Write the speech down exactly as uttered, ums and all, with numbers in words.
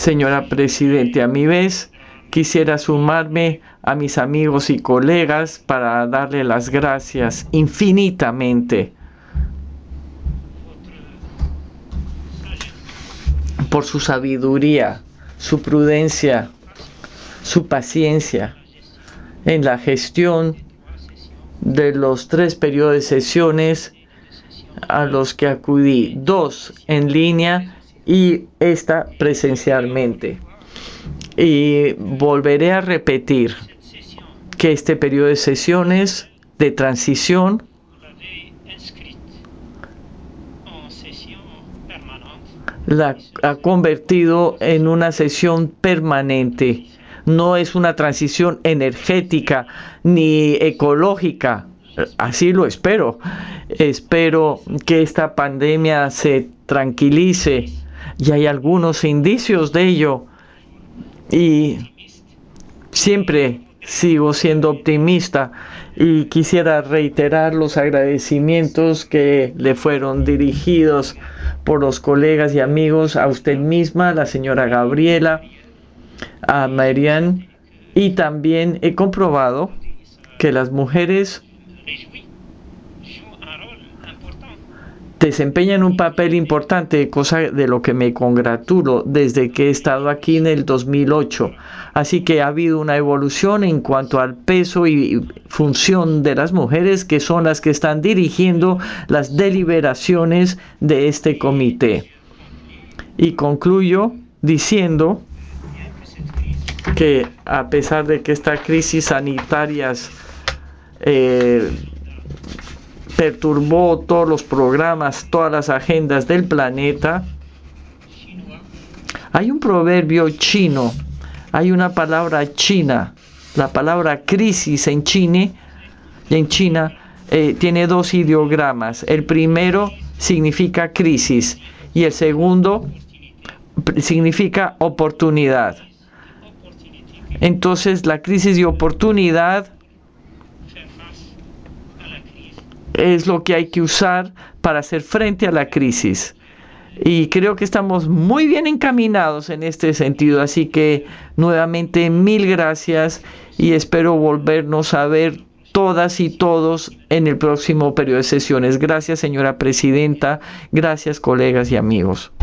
Señora Presidente, a mi vez quisiera sumarme a mis amigos y colegas para darle las gracias infinitamente por su sabiduría, su prudencia, su paciencia en la gestión de los tres periodos de sesiones a los que acudí, dos en línea y esta presencialmente. Y volveré a repetir que este periodo de sesiones de transición la ha convertido en una sesión permanente. No es una transición energética ni ecológica. Así lo espero. Espero que esta pandemia se tranquilice y hay algunos indicios de ello. Y siempre sigo siendo optimista y quisiera reiterar los agradecimientos que le fueron dirigidos por los colegas y amigos, a usted misma, la señora Gabriela, a Marianne, y también he comprobado que las mujeres desempeñan un papel importante, cosa de lo que me congratulo desde que he estado aquí en el dos mil ocho. Así que ha habido una evolución en cuanto al peso y función de las mujeres, que son las que están dirigiendo las deliberaciones de este comité. Y concluyo diciendo que a pesar de que esta crisis sanitaria eh, perturbó todos los programas, todas las agendas del planeta, hay un proverbio chino, hay una palabra china, la palabra crisis en China, en China eh, tiene dos ideogramas. El primero significa crisis y el segundo significa oportunidad. Entonces, la crisis y oportunidad es lo que hay que usar para hacer frente a la crisis. Y creo que estamos muy bien encaminados en este sentido. Así que nuevamente mil gracias y espero volvernos a ver todas y todos en el próximo periodo de sesiones. Gracias, señora presidenta. Gracias, colegas y amigos.